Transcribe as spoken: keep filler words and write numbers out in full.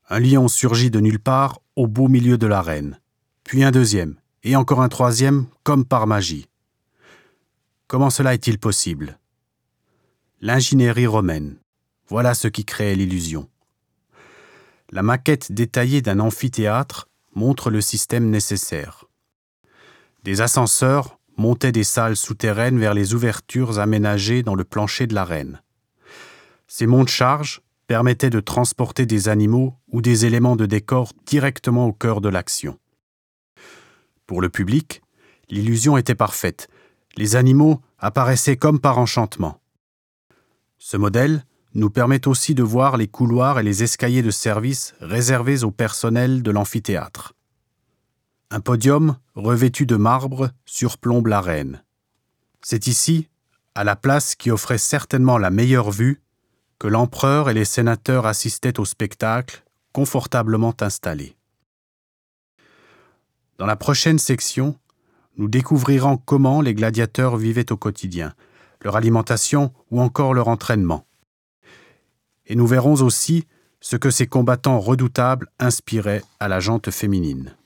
Un lion surgit de nulle part au beau milieu de l'arène, puis un deuxième, et encore un troisième, comme par magie. Comment cela est-il possible? L'ingénierie romaine, voilà ce qui créait l'illusion. La maquette détaillée d'un amphithéâtre montre le système nécessaire. Des ascenseurs montaient des salles souterraines vers les ouvertures aménagées dans le plancher de l'arène. Ces monte-charges permettaient de transporter des animaux ou des éléments de décor directement au cœur de l'action. Pour le public, l'illusion était parfaite. Les animaux apparaissaient comme par enchantement. Ce modèle nous permet aussi de voir les couloirs et les escaliers de service réservés au personnel de l'amphithéâtre. Un podium revêtu de marbre surplombe l'arène. C'est ici, à la place qui offrait certainement la meilleure vue, que l'empereur et les sénateurs assistaient au spectacle, confortablement installés. Dans la prochaine section, nous découvrirons comment les gladiateurs vivaient au quotidien, leur alimentation ou encore leur entraînement. Et nous verrons aussi ce que ces combattants redoutables inspiraient à la gente féminine.